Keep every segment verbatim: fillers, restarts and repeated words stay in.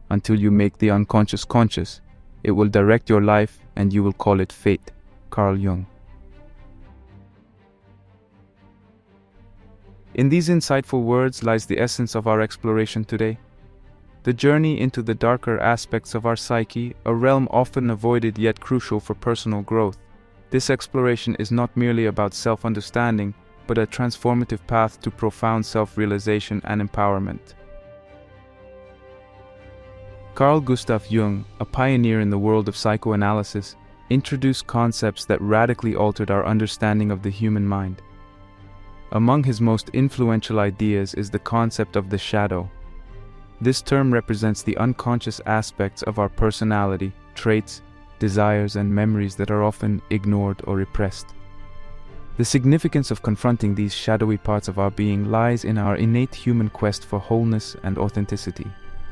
until you make the unconscious conscious. It will direct your life and you will call it fate. Carl Jung. In these insightful words lies the essence of our exploration today. The journey into the darker aspects of our psyche, a realm often avoided yet crucial for personal growth. This exploration is not merely about self-understanding, but a transformative path to profound self-realization and empowerment. Carl Gustav Jung, a pioneer in the world of psychoanalysis, introduced concepts that radically altered our understanding of the human mind. Among his most influential ideas is the concept of the shadow. This term represents the unconscious aspects of our personality, traits, desires, and memories that are often ignored or repressed. The significance of confronting these shadowy parts of our being lies in our innate human quest for wholeness and authenticity.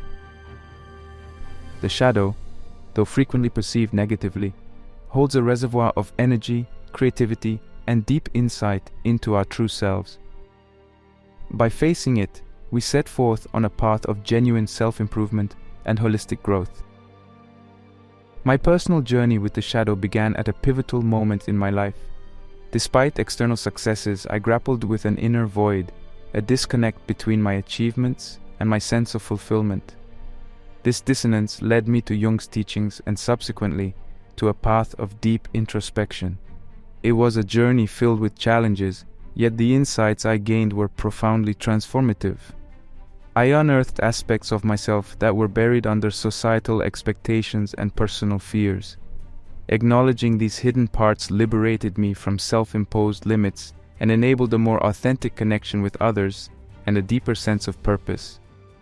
The shadow, though frequently perceived negatively, holds a reservoir of energy, creativity, and deep insight into our true selves. By facing it, we set forth on a path of genuine self-improvement and holistic growth. My personal journey with the shadow began at a pivotal moment in my life. Despite external successes, I grappled with an inner void, a disconnect between my achievements and my sense of fulfillment. This dissonance led me to Jung's teachings and subsequently to a path of deep introspection. It was a journey filled with challenges, yet the insights I gained were profoundly transformative. I unearthed aspects of myself that were buried under societal expectations and personal fears. Acknowledging these hidden parts liberated me from self-imposed limits and enabled a more authentic connection with others and a deeper sense of purpose.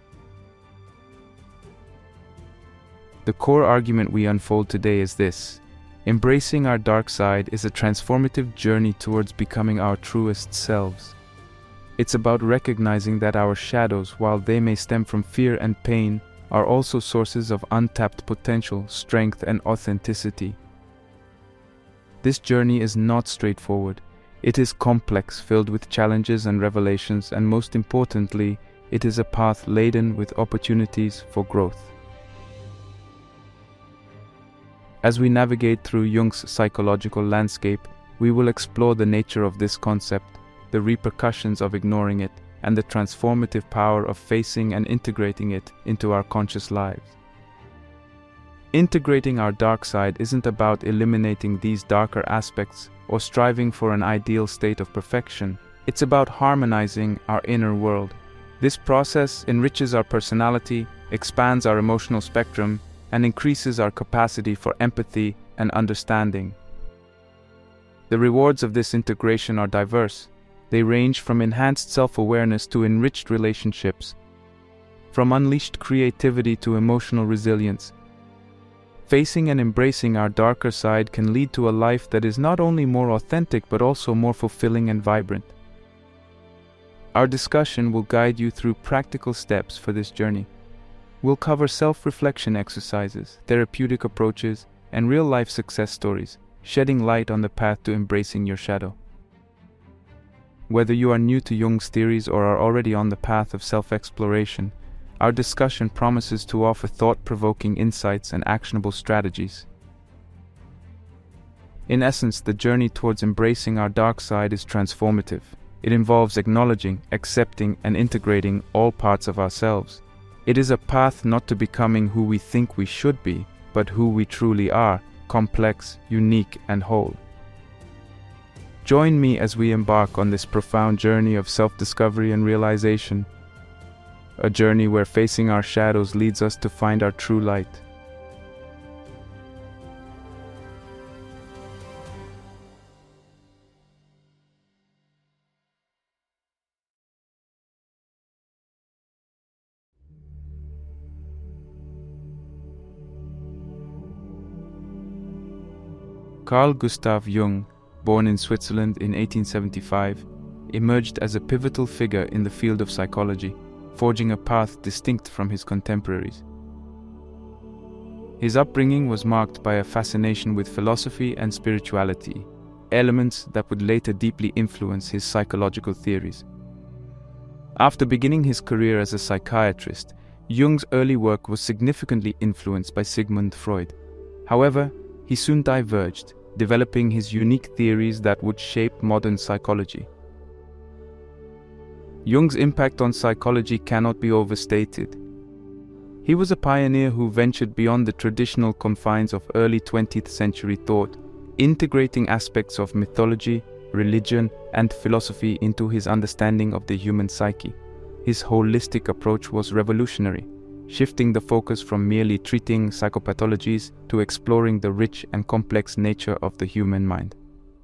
The core argument we unfold today is this: embracing our dark side is a transformative journey towards becoming our truest selves. It's about recognizing that our shadows, while they may stem from fear and pain, are also sources of untapped potential, strength, and authenticity. This journey is not straightforward. It is complex, filled with challenges and revelations, and most importantly, it is a path laden with opportunities for growth. As we navigate through Jung's psychological landscape, we will explore the nature of this concept, the repercussions of ignoring it, and the transformative power of facing and integrating it into our conscious lives. Integrating our dark side isn't about eliminating these darker aspects or striving for an ideal state of perfection. It's about harmonizing our inner world. This process enriches our personality, expands our emotional spectrum, and increases our capacity for empathy and understanding. The rewards of this integration are diverse. They range from enhanced self-awareness to enriched relationships, from unleashed creativity to emotional resilience. Facing and embracing our darker side can lead to a life that is not only more authentic but also more fulfilling and vibrant. Our discussion will guide you through practical steps for this journey. We'll cover self-reflection exercises, therapeutic approaches, and real-life success stories, shedding light on the path to embracing your shadow. Whether you are new to Jung's theories or are already on the path of self-exploration, our discussion promises to offer thought-provoking insights and actionable strategies. In essence, the journey towards embracing our dark side is transformative. It involves acknowledging, accepting, and integrating all parts of ourselves. It is a path not to becoming who we think we should be, but who we truly are, complex, unique, and whole. Join me as we embark on this profound journey of self-discovery and realization, a journey where facing our shadows leads us to find our true light. Carl Gustav Jung, born in Switzerland in eighteen seventy-five, emerged as a pivotal figure in the field of psychology, forging a path distinct from his contemporaries. His upbringing was marked by a fascination with philosophy and spirituality, elements that would later deeply influence his psychological theories. After beginning his career as a psychiatrist, Jung's early work was significantly influenced by Sigmund Freud. However, he soon diverged, developing his unique theories that would shape modern psychology. Jung's impact on psychology cannot be overstated. He was a pioneer who ventured beyond the traditional confines of early twentieth century thought, integrating aspects of mythology, religion, and philosophy into his understanding of the human psyche. His holistic approach was revolutionary, shifting the focus from merely treating psychopathologies to exploring the rich and complex nature of the human mind.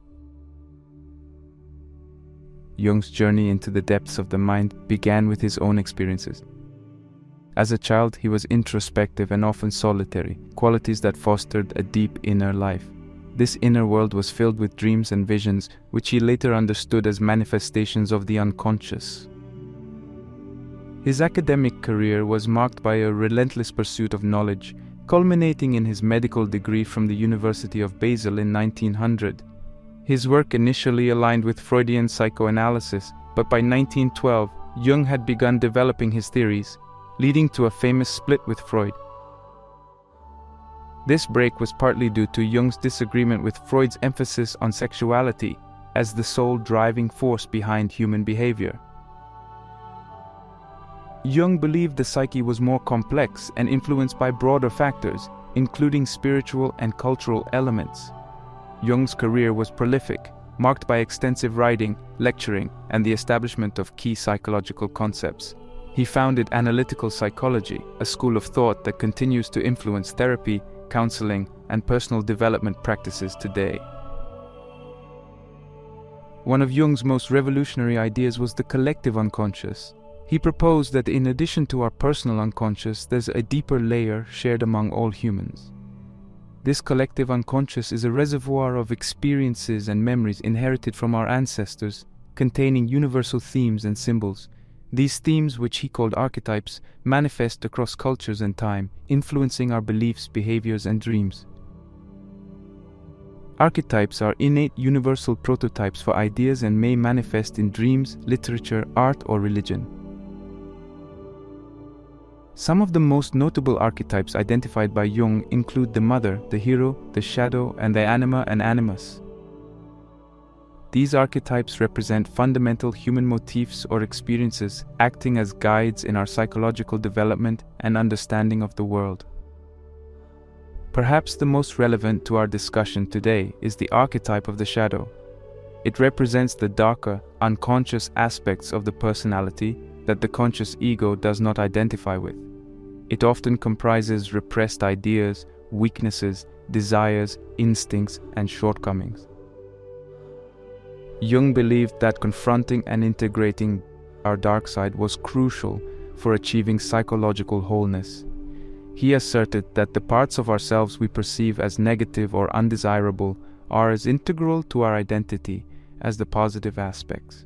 Jung's journey into the depths of the mind began with his own experiences. As a child, he was introspective and often solitary, qualities that fostered a deep inner life. This inner world was filled with dreams and visions, which he later understood as manifestations of the unconscious. His academic career was marked by a relentless pursuit of knowledge, culminating in his medical degree from the University of Basel in nineteen hundred. His work initially aligned with Freudian psychoanalysis, but by nineteen twelve, Jung had begun developing his theories, leading to a famous split with Freud. This break was partly due to Jung's disagreement with Freud's emphasis on sexuality as the sole driving force behind human behavior. Jung believed the psyche was more complex and influenced by broader factors, including spiritual and cultural elements. Jung's career was prolific, marked by extensive writing, lecturing, and the establishment of key psychological concepts. He founded analytical psychology, a school of thought that continues to influence therapy, counseling, and personal development practices today. One of Jung's most revolutionary ideas was the collective unconscious. He proposed that in addition to our personal unconscious, there's a deeper layer shared among all humans. This collective unconscious is a reservoir of experiences and memories inherited from our ancestors, containing universal themes and symbols. These themes, which he called archetypes, manifest across cultures and time, influencing our beliefs, behaviors, and dreams. Archetypes are innate universal prototypes for ideas and may manifest in dreams, literature, art, or religion. Some of the most notable archetypes identified by Jung include the mother, the hero, the shadow, and the anima and animus. These archetypes represent fundamental human motifs or experiences, acting as guides in our psychological development and understanding of the world. Perhaps the most relevant to our discussion today is the archetype of the shadow. It represents the darker, unconscious aspects of the personality that the conscious ego does not identify with. It often comprises repressed ideas, weaknesses, desires, instincts, and shortcomings. Jung believed that confronting and integrating our dark side was crucial for achieving psychological wholeness. He asserted that the parts of ourselves we perceive as negative or undesirable are as integral to our identity as the positive aspects.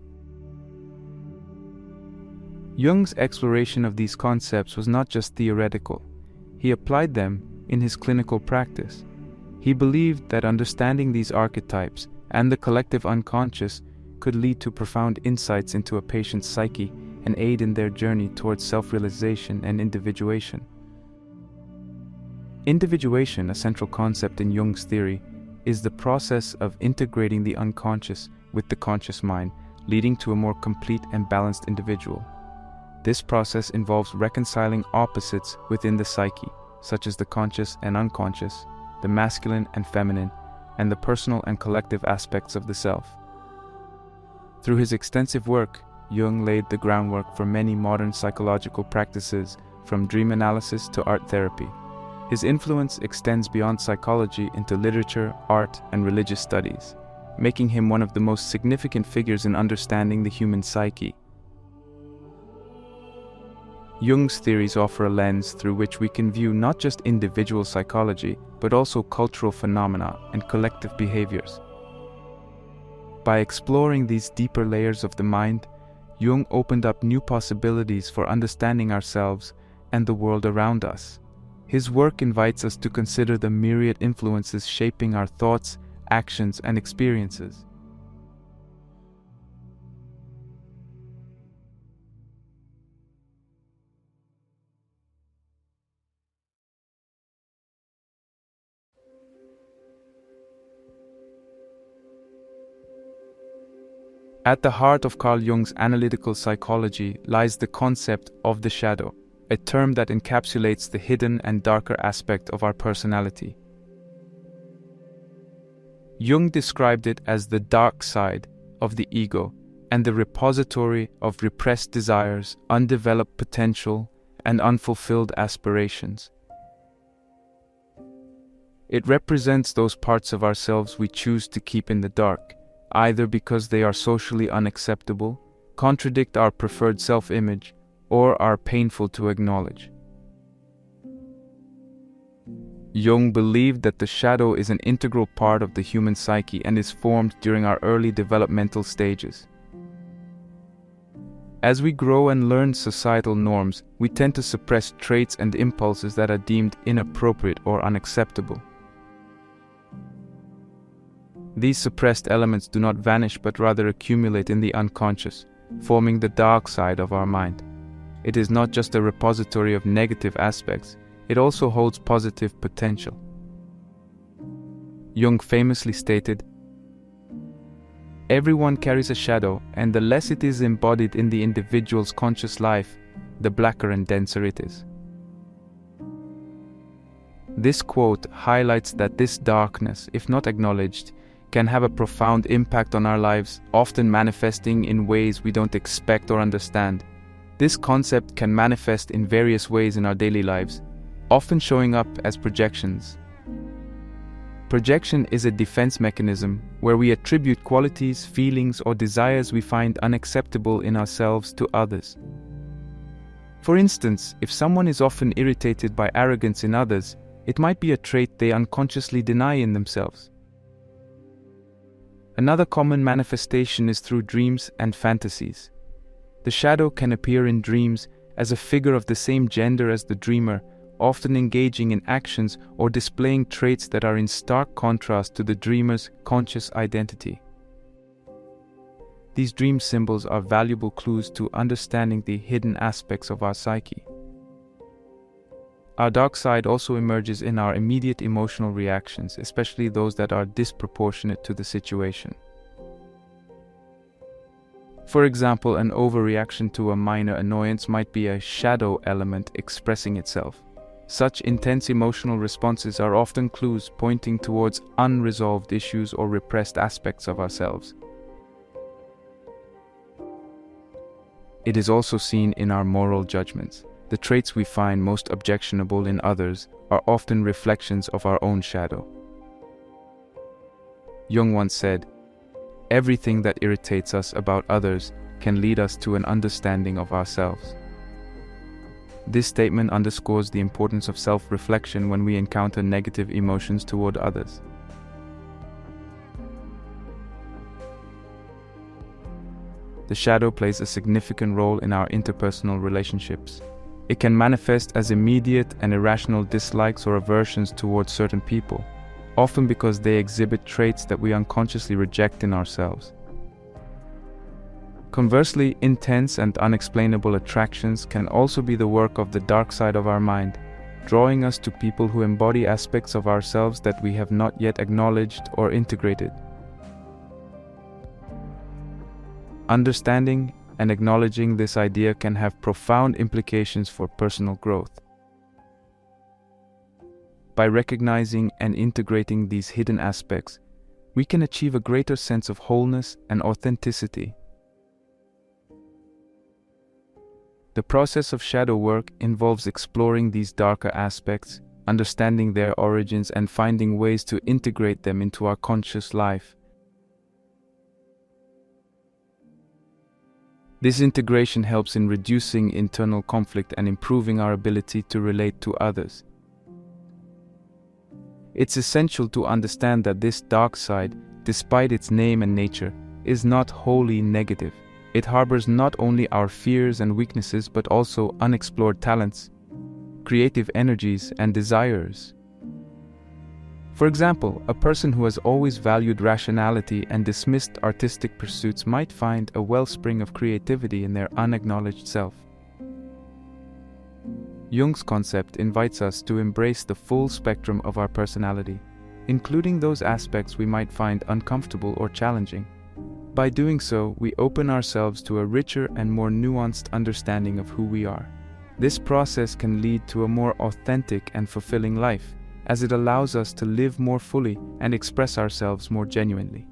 Jung's exploration of these concepts was not just theoretical. He applied them in his clinical practice. He believed that understanding these archetypes and the collective unconscious could lead to profound insights into a patient's psyche and aid in their journey towards self-realization and individuation. Individuation, a central concept in Jung's theory, is the process of integrating the unconscious with the conscious mind, leading to a more complete and balanced individual. This process involves reconciling opposites within the psyche, such as the conscious and unconscious, the masculine and feminine, and the personal and collective aspects of the self. Through his extensive work, Jung laid the groundwork for many modern psychological practices, from dream analysis to art therapy. His influence extends beyond psychology into literature, art, and religious studies, making him one of the most significant figures in understanding the human psyche. Jung's theories offer a lens through which we can view not just individual psychology, but also cultural phenomena and collective behaviors. By exploring these deeper layers of the mind, Jung opened up new possibilities for understanding ourselves and the world around us. His work invites us to consider the myriad influences shaping our thoughts, actions, and experiences. At the heart of Carl Jung's analytical psychology lies the concept of the shadow, a term that encapsulates the hidden and darker aspect of our personality. Jung described it as the dark side of the ego and the repository of repressed desires, undeveloped potential, and unfulfilled aspirations. It represents those parts of ourselves we choose to keep in the dark, either because they are socially unacceptable, contradict our preferred self-image, or are painful to acknowledge. Jung believed that the shadow is an integral part of the human psyche and is formed during our early developmental stages. As we grow and learn societal norms, we tend to suppress traits and impulses that are deemed inappropriate or unacceptable. These suppressed elements do not vanish but rather accumulate in the unconscious, forming the dark side of our mind. It is not just a repository of negative aspects, it also holds positive potential. Jung famously stated, "Everyone carries a shadow, and the less it is embodied in the individual's conscious life, the blacker and denser it is." This quote highlights that this darkness, if not acknowledged, can have a profound impact on our lives, often manifesting in ways we don't expect or understand. This concept can manifest in various ways in our daily lives, often showing up as projections. Projection is a defense mechanism where we attribute qualities, feelings, or desires we find unacceptable in ourselves to others. For instance, if someone is often irritated by arrogance in others, it might be a trait they unconsciously deny in themselves. Another common manifestation is through dreams and fantasies. The shadow can appear in dreams as a figure of the same gender as the dreamer, often engaging in actions or displaying traits that are in stark contrast to the dreamer's conscious identity. These dream symbols are valuable clues to understanding the hidden aspects of our psyche. Our dark side also emerges in our immediate emotional reactions, especially those that are disproportionate to the situation. For example, an overreaction to a minor annoyance might be a shadow element expressing itself. Such intense emotional responses are often clues pointing towards unresolved issues or repressed aspects of ourselves. It is also seen in our moral judgments. The traits we find most objectionable in others are often reflections of our own shadow. Jung once said, "Everything that irritates us about others can lead us to an understanding of ourselves." This statement underscores the importance of self-reflection when we encounter negative emotions toward others. The shadow plays a significant role in our interpersonal relationships. It can manifest as immediate and irrational dislikes or aversions towards certain people, often because they exhibit traits that we unconsciously reject in ourselves. Conversely, intense and unexplainable attractions can also be the work of the dark side of our mind, drawing us to people who embody aspects of ourselves that we have not yet acknowledged or integrated. Understanding and acknowledging this idea can have profound implications for personal growth. By recognizing and integrating these hidden aspects, we can achieve a greater sense of wholeness and authenticity. The process of shadow work involves exploring these darker aspects, understanding their origins, and finding ways to integrate them into our conscious life. This integration helps in reducing internal conflict and improving our ability to relate to others. It's essential to understand that this dark side, despite its name and nature, is not wholly negative. It harbors not only our fears and weaknesses but also unexplored talents, creative energies, and desires. For example, a person who has always valued rationality and dismissed artistic pursuits might find a wellspring of creativity in their unacknowledged self. Jung's concept invites us to embrace the full spectrum of our personality, including those aspects we might find uncomfortable or challenging. By doing so, we open ourselves to a richer and more nuanced understanding of who we are. This process can lead to a more authentic and fulfilling life, as it allows us to live more fully and express ourselves more genuinely.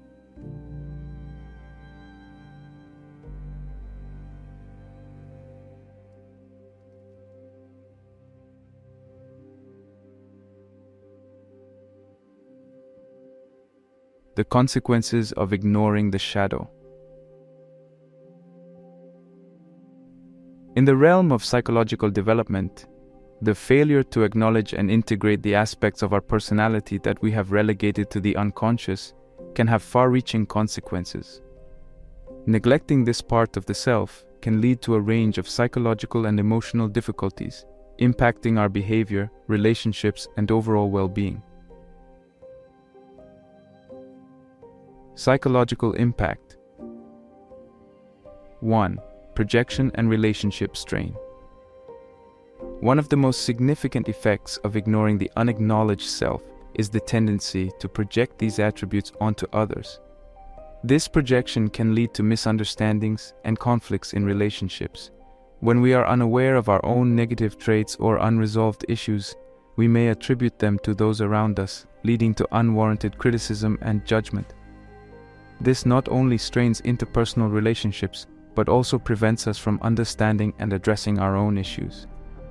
The consequences of ignoring the shadow. In the realm of psychological development, the failure to acknowledge and integrate the aspects of our personality that we have relegated to the unconscious can have far-reaching consequences. Neglecting this part of the self can lead to a range of psychological and emotional difficulties, impacting our behavior, relationships, and overall well-being. Psychological impact. one. Projection and relationship strain. One of the most significant effects of ignoring the unacknowledged self is the tendency to project these attributes onto others. This projection can lead to misunderstandings and conflicts in relationships. When we are unaware of our own negative traits or unresolved issues, we may attribute them to those around us, leading to unwarranted criticism and judgment. This not only strains interpersonal relationships, but also prevents us from understanding and addressing our own issues.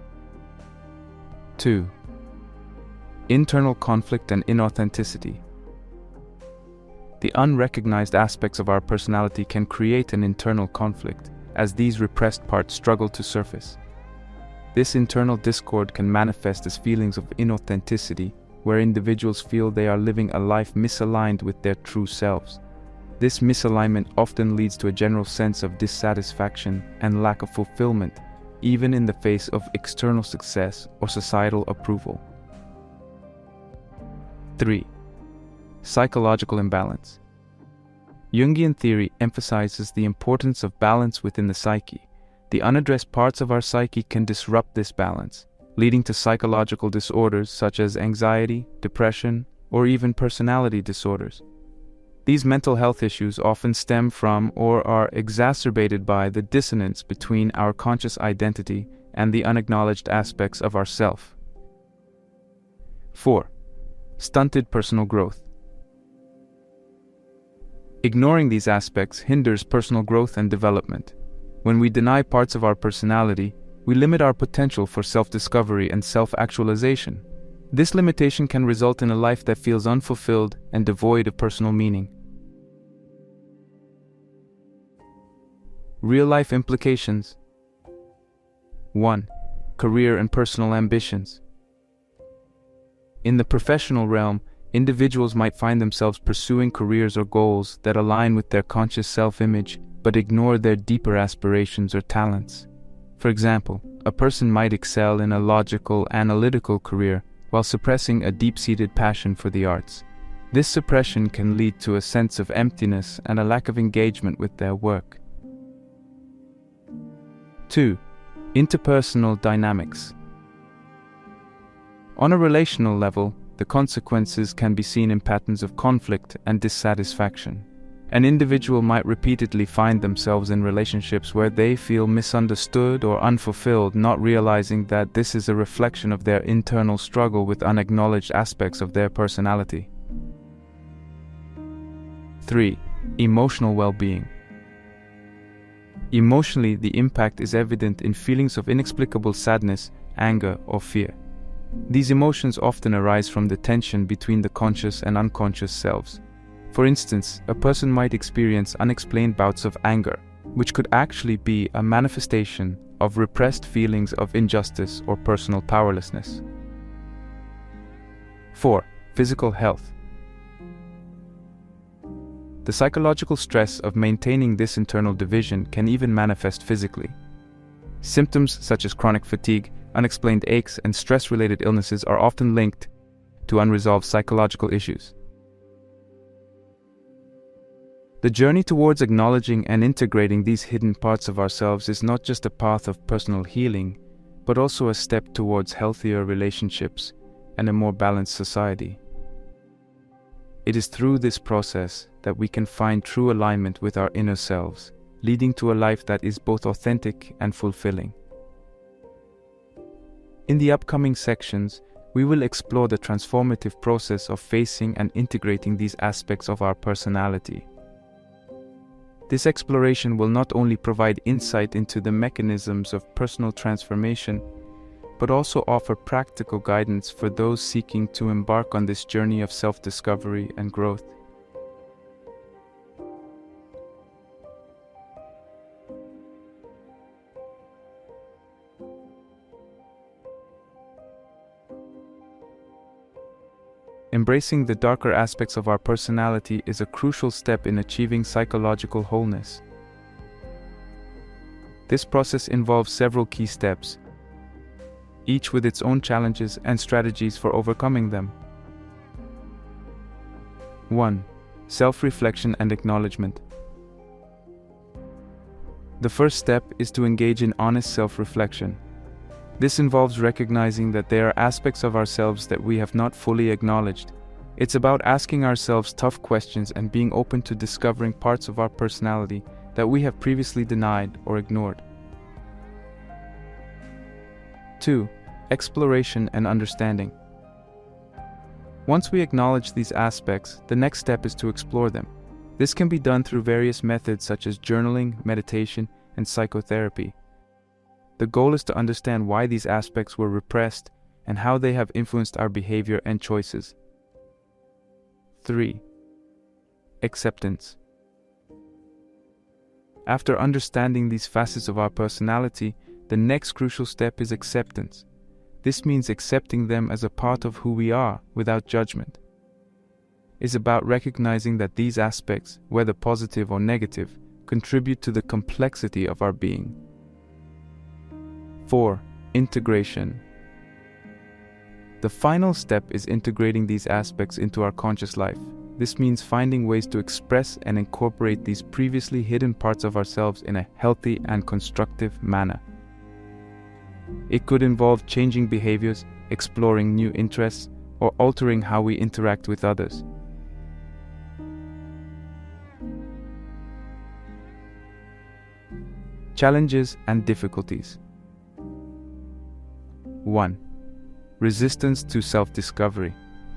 two. Internal conflict and inauthenticity. The unrecognized aspects of our personality can create an internal conflict, as these repressed parts struggle to surface. This internal discord can manifest as feelings of inauthenticity, where individuals feel they are living a life misaligned with their true selves. This misalignment often leads to a general sense of dissatisfaction and lack of fulfillment, even in the face of external success or societal approval. three. Psychological imbalance. Jungian theory emphasizes the importance of balance within the psyche. The unaddressed parts of our psyche can disrupt this balance, leading to psychological disorders such as anxiety, depression, or even personality disorders. These mental health issues often stem from or are exacerbated by the dissonance between our conscious identity and the unacknowledged aspects of ourself. four. Stunted personal growth. Ignoring these aspects hinders personal growth and development. When we deny parts of our personality, we limit our potential for self-discovery and self-actualization. This limitation can result in a life that feels unfulfilled and devoid of personal meaning. Real-life implications. one. Career and personal ambitions. In the professional realm, individuals might find themselves pursuing careers or goals that align with their conscious self-image, but ignore their deeper aspirations or talents. For example, a person might excel in a logical, analytical career while suppressing a deep-seated passion for the arts. This suppression can lead to a sense of emptiness and a lack of engagement with their work. two. Interpersonal dynamics. On a relational level, the consequences can be seen in patterns of conflict and dissatisfaction. An individual might repeatedly find themselves in relationships where they feel misunderstood or unfulfilled, not realizing that this is a reflection of their internal struggle with unacknowledged aspects of their personality. three. Emotional well-being. Emotionally, the impact is evident in feelings of inexplicable sadness, anger, or fear. These emotions often arise from the tension between the conscious and unconscious selves. For instance, a person might experience unexplained bouts of anger, which could actually be a manifestation of repressed feelings of injustice or personal powerlessness. four. Physical health. The psychological stress of maintaining this internal division can even manifest physically. Symptoms such as chronic fatigue, unexplained aches, and stress-related illnesses are often linked to unresolved psychological issues. The journey towards acknowledging and integrating these hidden parts of ourselves is not just a path of personal healing, but also a step towards healthier relationships and a more balanced society. It is through this process that we can find true alignment with our inner selves, leading to a life that is both authentic and fulfilling. In the upcoming sections, we will explore the transformative process of facing and integrating these aspects of our personality. This exploration will not only provide insight into the mechanisms of personal transformation, but also offer practical guidance for those seeking to embark on this journey of self-discovery and growth. Embracing the darker aspects of our personality is a crucial step in achieving psychological wholeness. This process involves several key steps, each with its own challenges and strategies for overcoming them. one. Self-reflection and acknowledgement. The first step is to engage in honest self-reflection. This involves recognizing that there are aspects of ourselves that we have not fully acknowledged. It's about asking ourselves tough questions and being open to discovering parts of our personality that we have previously denied or ignored. two. Exploration and understanding. Once we acknowledge these aspects, the next step is to explore them. This can be done through various methods such as journaling, meditation, and psychotherapy. The goal is to understand why these aspects were repressed and how they have influenced our behavior and choices. three. Acceptance. After understanding these facets of our personality, the next crucial step is acceptance. This means accepting them as a part of who we are without judgment. It's about recognizing that these aspects, whether positive or negative, contribute to the complexity of our being. four. Integration. The final step is integrating these aspects into our conscious life. This means finding ways to express and incorporate these previously hidden parts of ourselves in a healthy and constructive manner. It could involve changing behaviors, exploring new interests, or altering how we interact with others. Challenges and difficulties. one. Resistance to self-discovery.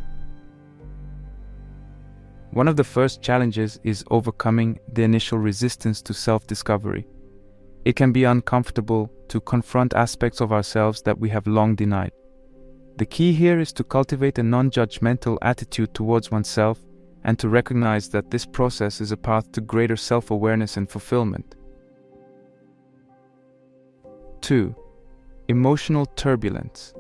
One of the first challenges is overcoming the initial resistance to self-discovery. It can be uncomfortable to confront aspects of ourselves that we have long denied. The key here is to cultivate a non-judgmental attitude towards oneself and to recognize that this process is a path to greater self-awareness and fulfillment. two. Emotional turbulence.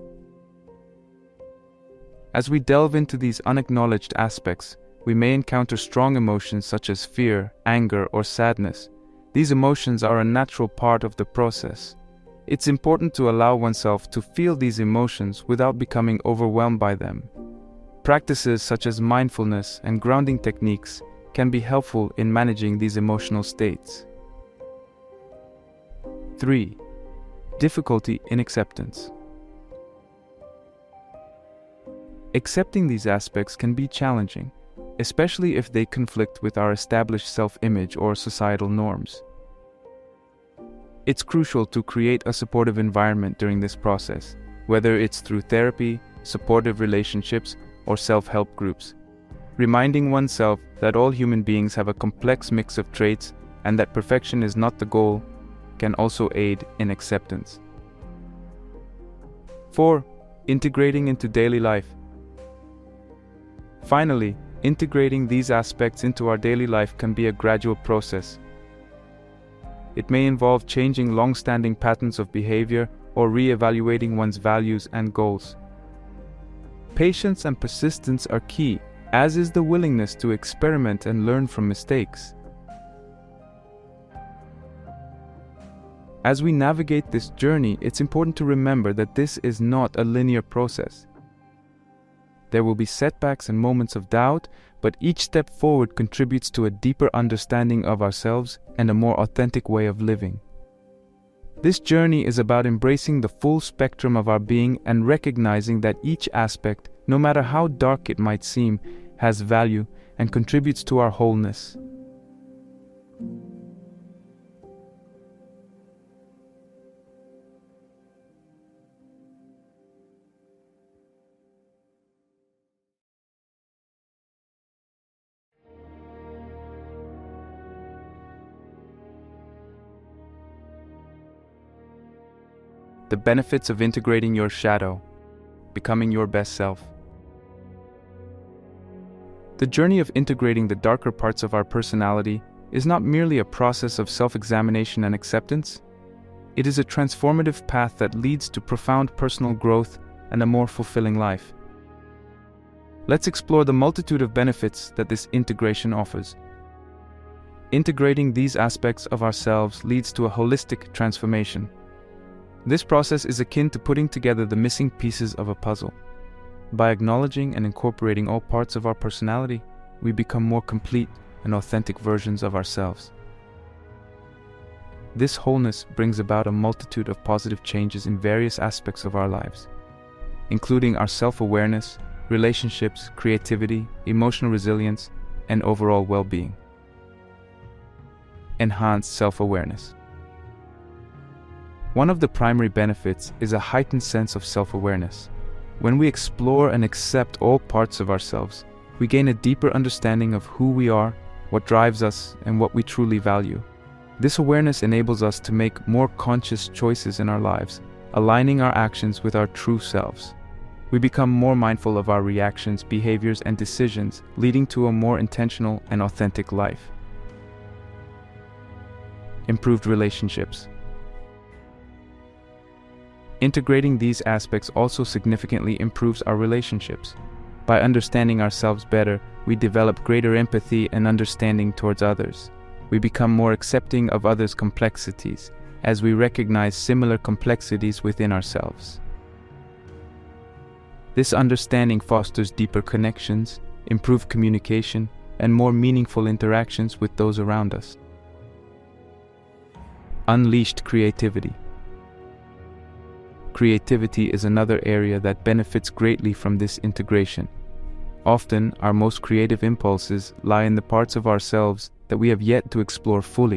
As we delve into these unacknowledged aspects, we may encounter strong emotions such as fear, anger, or sadness. These emotions are a natural part of the process. It's important to allow oneself to feel these emotions without becoming overwhelmed by them. Practices such as mindfulness and grounding techniques can be helpful in managing these emotional states. three. Difficulty in acceptance. Accepting these aspects can be challenging, especially if they conflict with our established self-image or societal norms. It's crucial to create a supportive environment during this process, whether it's through therapy, supportive relationships, or self-help groups. Reminding oneself that all human beings have a complex mix of traits and that perfection is not the goal can also aid in acceptance. four. Integrating into daily life. Finally, integrating these aspects into our daily life can be a gradual process. It may involve changing long-standing patterns of behavior or re-evaluating one's values and goals. Patience and persistence are key, as is the willingness to experiment and learn from mistakes. As we navigate this journey, it's important to remember that this is not a linear process. There will be setbacks and moments of doubt, but each step forward contributes to a deeper understanding of ourselves and a more authentic way of living. This journey is about embracing the full spectrum of our being and recognizing that each aspect, no matter how dark it might seem, has value, and contributes to our wholeness. The benefits of integrating your shadow, becoming your best self. The journey of integrating the darker parts of our personality is not merely a process of self-examination and acceptance. It is a transformative path that leads to profound personal growth and a more fulfilling life. Let's explore the multitude of benefits that this integration offers. Integrating these aspects of ourselves leads to a holistic transformation. This process is akin to putting together the missing pieces of a puzzle. By acknowledging and incorporating all parts of our personality, we become more complete and authentic versions of ourselves. This wholeness brings about a multitude of positive changes in various aspects of our lives, including our self-awareness, relationships, creativity, emotional resilience, and overall well-being. Enhanced self-awareness. One of the primary benefits is a heightened sense of self-awareness. When we explore and accept all parts of ourselves, we gain a deeper understanding of who we are, what drives us, and what we truly value. This awareness enables us to make more conscious choices in our lives, aligning our actions with our true selves. We become more mindful of our reactions, behaviors, and decisions, leading to a more intentional and authentic life. Improved relationships. Integrating these aspects also significantly improves our relationships. By understanding ourselves better, we develop greater empathy and understanding towards others. We become more accepting of others' complexities, as we recognize similar complexities within ourselves. This understanding fosters deeper connections, improved communication, and more meaningful interactions with those around us. Unleashed creativity. Creativity is another area that benefits greatly from this integration. Often, our most creative impulses lie in the parts of ourselves that we have yet to explore fully.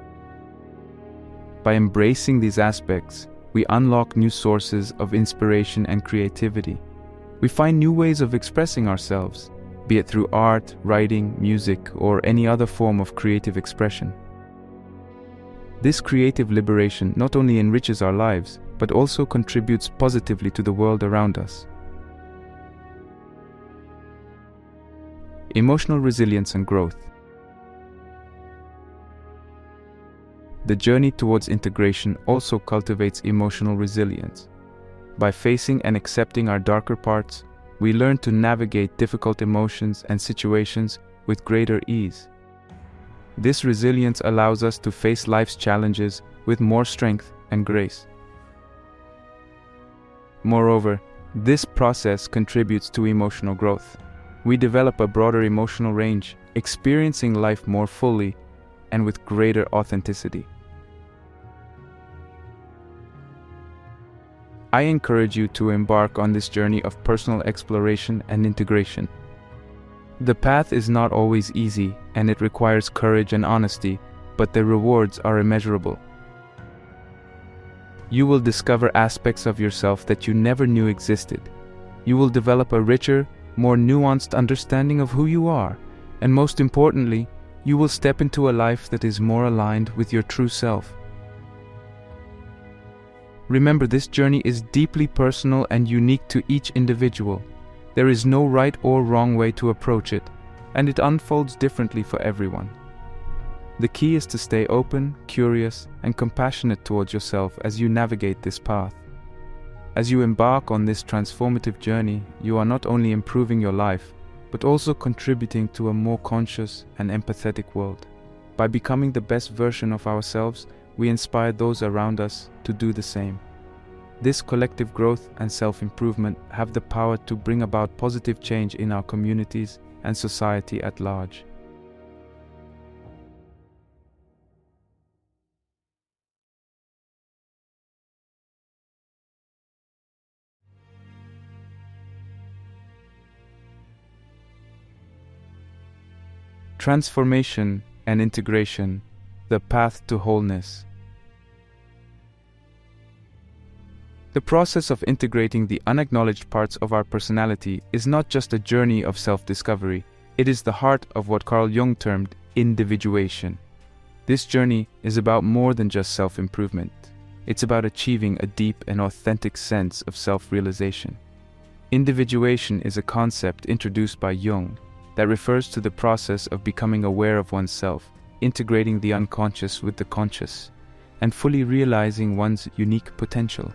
By embracing these aspects, we unlock new sources of inspiration and creativity. We find new ways of expressing ourselves, be it through art, writing, music, or any other form of creative expression. This creative liberation not only enriches our lives, but also contributes positively to the world around us. Emotional resilience and growth. The journey towards integration also cultivates emotional resilience. By facing and accepting our darker parts, we learn to navigate difficult emotions and situations with greater ease. This resilience allows us to face life's challenges with more strength and grace. Moreover, this process contributes to emotional growth. We develop a broader emotional range, experiencing life more fully and with greater authenticity. I encourage you to embark on this journey of personal exploration and integration. The path is not always easy, and it requires courage and honesty, but the rewards are immeasurable. You will discover aspects of yourself that you never knew existed. You will develop a richer, more nuanced understanding of who you are, and most importantly, you will step into a life that is more aligned with your true self. Remember, this journey is deeply personal and unique to each individual. There is no right or wrong way to approach it, and it unfolds differently for everyone. The key is to stay open, curious, and compassionate towards yourself as you navigate this path. As you embark on this transformative journey, you are not only improving your life, but also contributing to a more conscious and empathetic world. By becoming the best version of ourselves, we inspire those around us to do the same. This collective growth and self-improvement have the power to bring about positive change in our communities and society at large. Transformation and integration, the path to wholeness. The process of integrating the unacknowledged parts of our personality is not just a journey of self-discovery, it is the heart of what Carl Jung termed individuation. This journey is about more than just self-improvement. It's about achieving a deep and authentic sense of self-realization. Individuation is a concept introduced by Jung that refers to the process of becoming aware of oneself, integrating the unconscious with the conscious, and fully realizing one's unique potential.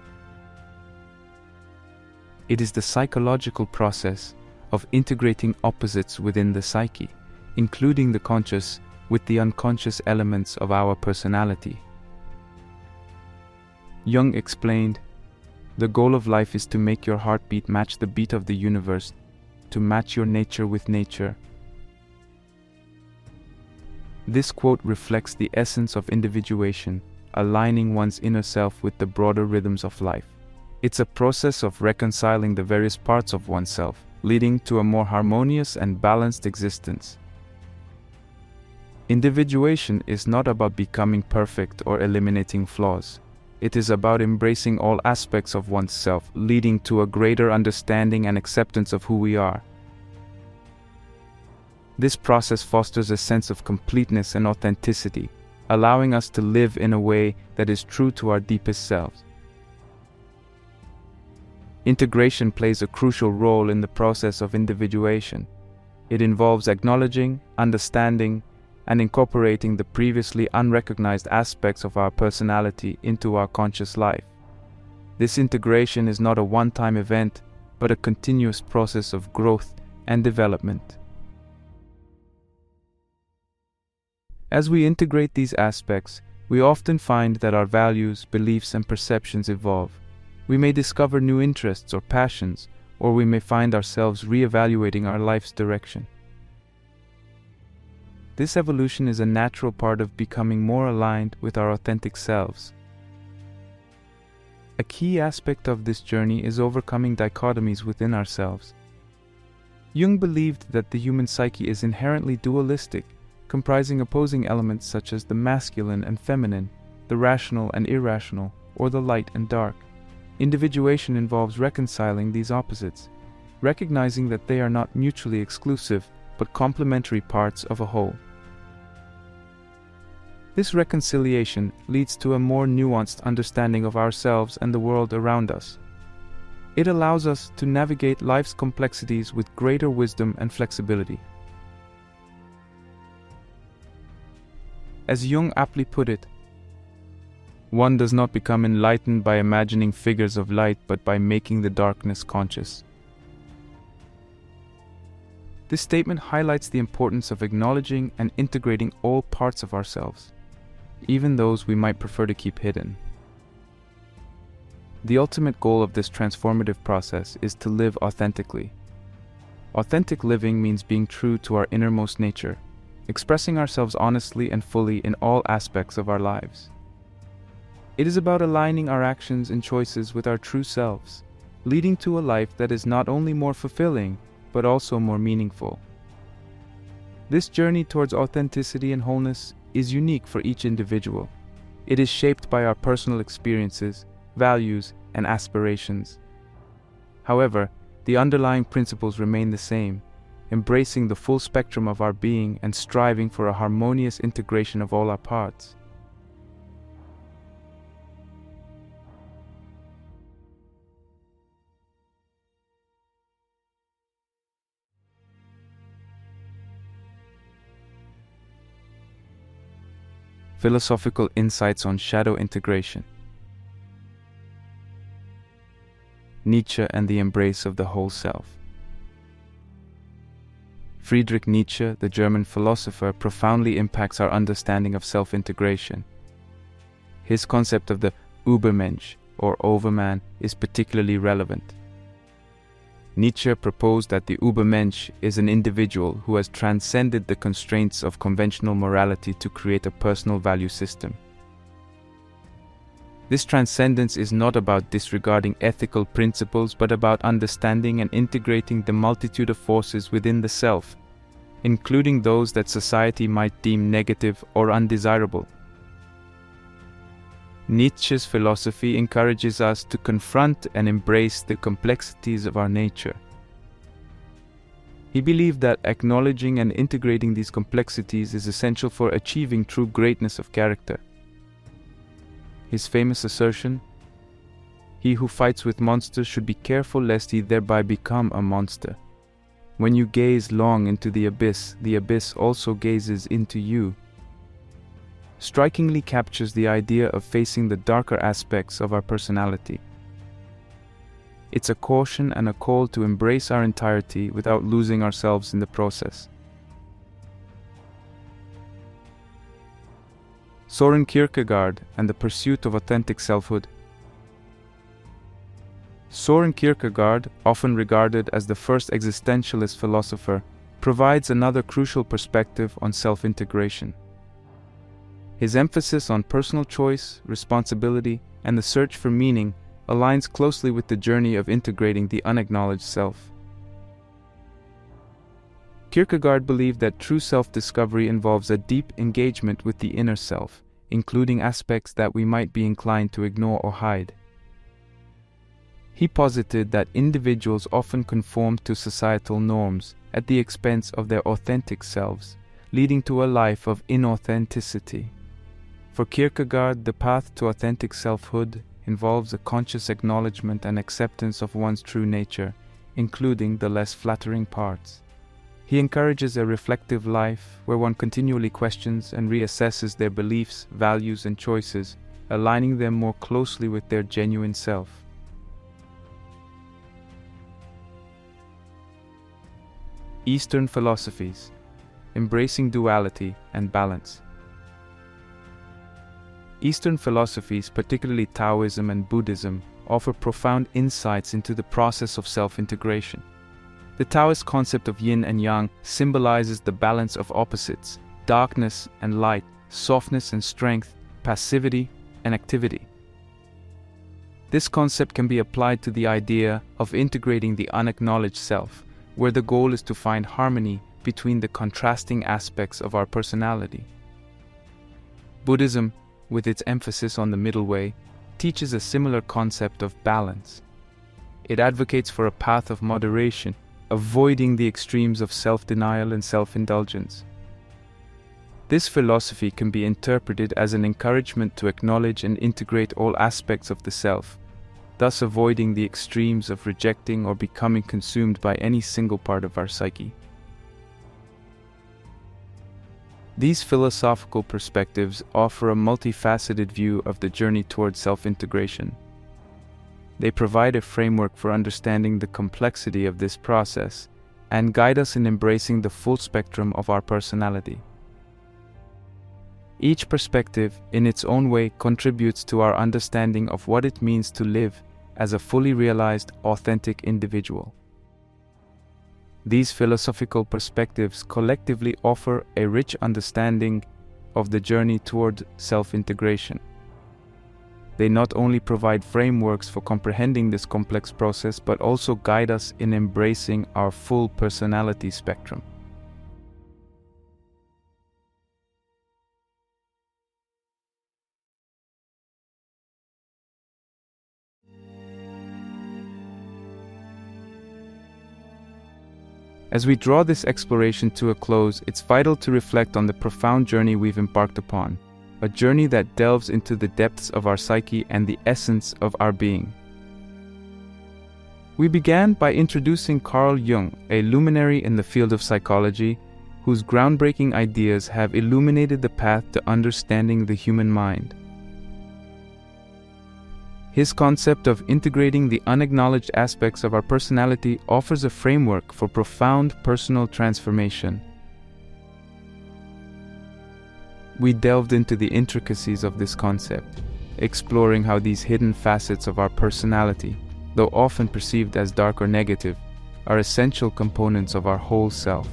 It is the psychological process of integrating opposites within the psyche, including the conscious with the unconscious elements of our personality. Jung explained, "The goal of life is to make your heartbeat match the beat of the universe, to match your nature with nature." This quote reflects the essence of individuation, aligning one's inner self with the broader rhythms of life. It's a process of reconciling the various parts of oneself, leading to a more harmonious and balanced existence. Individuation is not about becoming perfect or eliminating flaws. It is about embracing all aspects of oneself, leading to a greater understanding and acceptance of who we are. This process fosters a sense of completeness and authenticity, allowing us to live in a way that is true to our deepest selves. Integration plays a crucial role in the process of individuation. It involves acknowledging, understanding, and incorporating the previously unrecognized aspects of our personality into our conscious life. This integration is not a one-time event, but a continuous process of growth and development. As we integrate these aspects, we often find that our values, beliefs, and perceptions evolve. We may discover new interests or passions, or we may find ourselves re-evaluating our life's direction. This evolution is a natural part of becoming more aligned with our authentic selves. A key aspect of this journey is overcoming dichotomies within ourselves. Jung believed that the human psyche is inherently dualistic, comprising opposing elements such as the masculine and feminine, the rational and irrational, or the light and dark. Individuation involves reconciling these opposites, recognizing that they are not mutually exclusive, but complementary parts of a whole. This reconciliation leads to a more nuanced understanding of ourselves and the world around us. It allows us to navigate life's complexities with greater wisdom and flexibility. As Jung aptly put it, "One does not become enlightened by imagining figures of light, but by making the darkness conscious." This statement highlights the importance of acknowledging and integrating all parts of ourselves, even those we might prefer to keep hidden. The ultimate goal of this transformative process is to live authentically. Authentic living means being true to our innermost nature, expressing ourselves honestly and fully in all aspects of our lives. It is about aligning our actions and choices with our true selves, leading to a life that is not only more fulfilling, but also more meaningful. This journey towards authenticity and wholeness is unique for each individual. It is shaped by our personal experiences, values, and aspirations. However, the underlying principles remain the same, embracing the full spectrum of our being and striving for a harmonious integration of all our parts. Philosophical insights on shadow integration. Nietzsche and the embrace of the whole self. Friedrich Nietzsche, the German philosopher, profoundly impacts our understanding of self-integration. His concept of the Übermensch, or overman, is particularly relevant. Nietzsche proposed that the Übermensch is an individual who has transcended the constraints of conventional morality to create a personal value system. This transcendence is not about disregarding ethical principles, but about understanding and integrating the multitude of forces within the self, including those that society might deem negative or undesirable. Nietzsche's philosophy encourages us to confront and embrace the complexities of our nature. He believed that acknowledging and integrating these complexities is essential for achieving true greatness of character. His famous assertion, "He who fights with monsters should be careful lest he thereby become a monster. When you gaze long into the abyss, the abyss also gazes into you," strikingly captures the idea of facing the darker aspects of our personality. It's a caution and a call to embrace our entirety without losing ourselves in the process. Soren Kierkegaard and the pursuit of authentic selfhood. Soren Kierkegaard, often regarded as the first existentialist philosopher, provides another crucial perspective on self-integration. His emphasis on personal choice, responsibility, and the search for meaning aligns closely with the journey of integrating the unacknowledged self. Kierkegaard believed that true self-discovery involves a deep engagement with the inner self, including aspects that we might be inclined to ignore or hide. He posited that individuals often conform to societal norms at the expense of their authentic selves, leading to a life of inauthenticity. For Kierkegaard, the path to authentic selfhood involves a conscious acknowledgement and acceptance of one's true nature, including the less flattering parts. He encourages a reflective life where one continually questions and reassesses their beliefs, values, and choices, aligning them more closely with their genuine self. Eastern philosophies, embracing duality and balance. Eastern philosophies, particularly Taoism and Buddhism, offer profound insights into the process of self-integration. The Taoist concept of yin and yang symbolizes the balance of opposites, darkness and light, softness and strength, passivity and activity. This concept can be applied to the idea of integrating the unacknowledged self, where the goal is to find harmony between the contrasting aspects of our personality. Buddhism, with its emphasis on the middle way, teaches a similar concept of balance. It advocates for a path of moderation, avoiding the extremes of self-denial and self-indulgence. This philosophy can be interpreted as an encouragement to acknowledge and integrate all aspects of the self, thus avoiding the extremes of rejecting or becoming consumed by any single part of our psyche. These philosophical perspectives offer a multifaceted view of the journey towards self-integration. They provide a framework for understanding the complexity of this process and guide us in embracing the full spectrum of our personality. Each perspective, in its own way, contributes to our understanding of what it means to live as a fully realized, authentic individual. These philosophical perspectives collectively offer a rich understanding of the journey toward self-integration. They not only provide frameworks for comprehending this complex process, but also guide us in embracing our full personality spectrum. As we draw this exploration to a close, it's vital to reflect on the profound journey we've embarked upon, a journey that delves into the depths of our psyche and the essence of our being. We began by introducing Carl Jung, a luminary in the field of psychology, whose groundbreaking ideas have illuminated the path to understanding the human mind. His concept of integrating the unacknowledged aspects of our personality offers a framework for profound personal transformation. We delved into the intricacies of this concept, exploring how these hidden facets of our personality, though often perceived as dark or negative, are essential components of our whole self.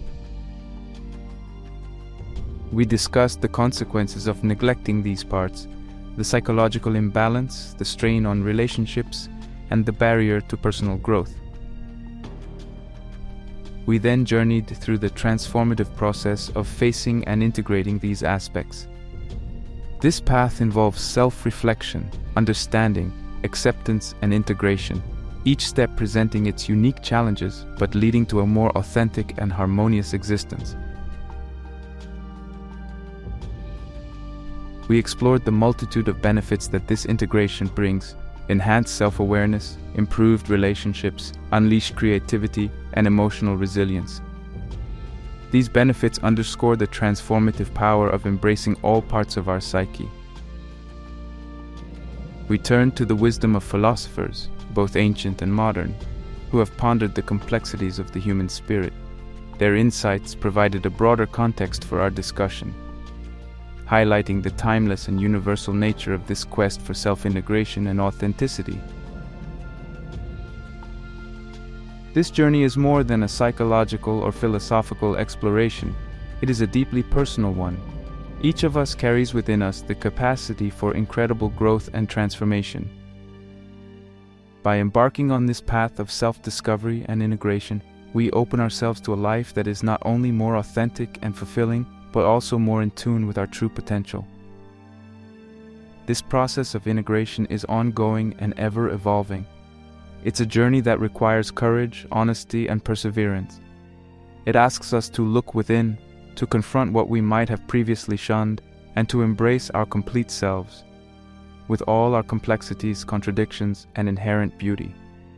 We discussed the consequences of neglecting these parts, the psychological imbalance, the strain on relationships, and the barrier to personal growth. We then journeyed through the transformative process of facing and integrating these aspects. This path involves self-reflection, understanding, acceptance, and integration, each step presenting its unique challenges but leading to a more authentic and harmonious existence. We explored the multitude of benefits that this integration brings: enhanced self-awareness, improved relationships, unleashed creativity, and emotional resilience. These benefits underscore the transformative power of embracing all parts of our psyche. We turned to the wisdom of philosophers, both ancient and modern, who have pondered the complexities of the human spirit. Their insights provided a broader context for our discussion, highlighting the timeless and universal nature of this quest for self-integration and authenticity. This journey is more than a psychological or philosophical exploration. It is a deeply personal one. Each of us carries within us the capacity for incredible growth and transformation. By embarking on this path of self-discovery and integration, we open ourselves to a life that is not only more authentic and fulfilling, but also more in tune with our true potential. This process of integration is ongoing and ever-evolving. It's a journey that requires courage, honesty, and perseverance. It asks us to look within, to confront what we might have previously shunned, and to embrace our complete selves, with all our complexities, contradictions, and inherent beauty.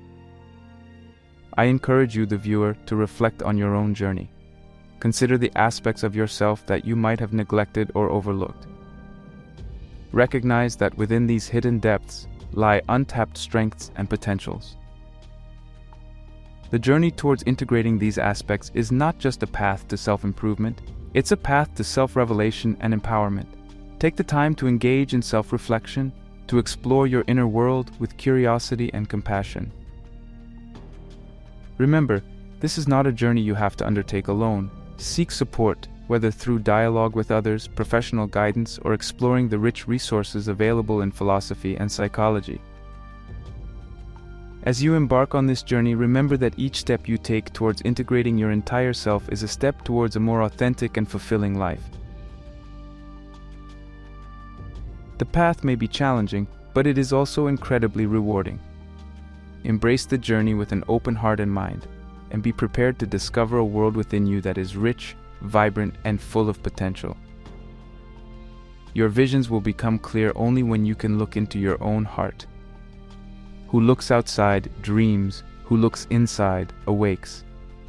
I encourage you, the viewer, to reflect on your own journey. Consider the aspects of yourself that you might have neglected or overlooked. Recognize that within these hidden depths lie untapped strengths and potentials. The journey towards integrating these aspects is not just a path to self-improvement, it's a path to self-revelation and empowerment. Take the time to engage in self-reflection, to explore your inner world with curiosity and compassion. Remember, this is not a journey you have to undertake alone. Seek support, whether through dialogue with others, professional guidance, or exploring the rich resources available in philosophy and psychology. As you embark on this journey, remember that each step you take towards integrating your entire self is a step towards a more authentic and fulfilling life. The path may be challenging, but it is also incredibly rewarding. Embrace the journey with an open heart and mind, and be prepared to discover a world within you that is rich, vibrant, and full of potential. Your visions will become clear only when you can look into your own heart. Who looks outside dreams, who looks inside awakes.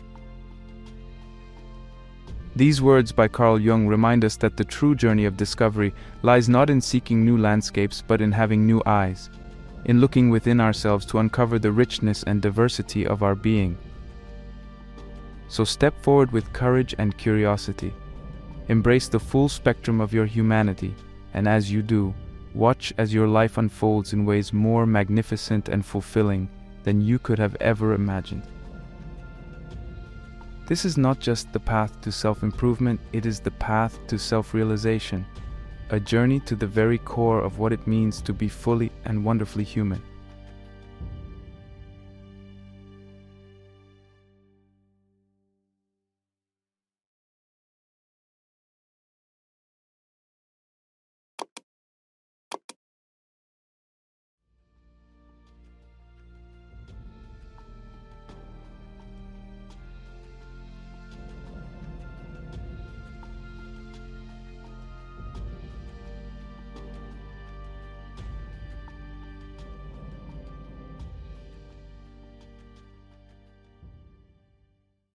These words by Carl Jung remind us that the true journey of discovery lies not in seeking new landscapes but in having new eyes, in looking within ourselves to uncover the richness and diversity of our being. So step forward with courage and curiosity. Embrace the full spectrum of your humanity, and as you do, watch as your life unfolds in ways more magnificent and fulfilling than you could have ever imagined. This is not just the path to self-improvement, it is the path to self-realization, a journey to the very core of what it means to be fully and wonderfully human.